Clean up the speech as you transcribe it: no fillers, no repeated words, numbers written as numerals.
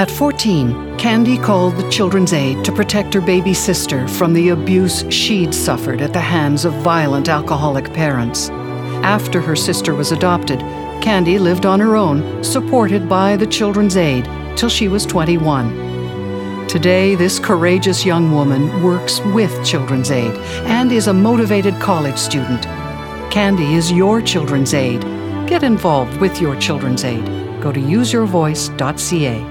At 14, Candy called the Children's Aid to protect her baby sister from the abuse she'd suffered at the hands of violent alcoholic parents. After her sister was adopted, Candy lived on her own, supported by the Children's Aid, till she was 21. Today, this courageous young woman works with Children's Aid and is a motivated college student. Candy is your Children's Aid. Get involved with your Children's Aid. Go to useyourvoice.ca.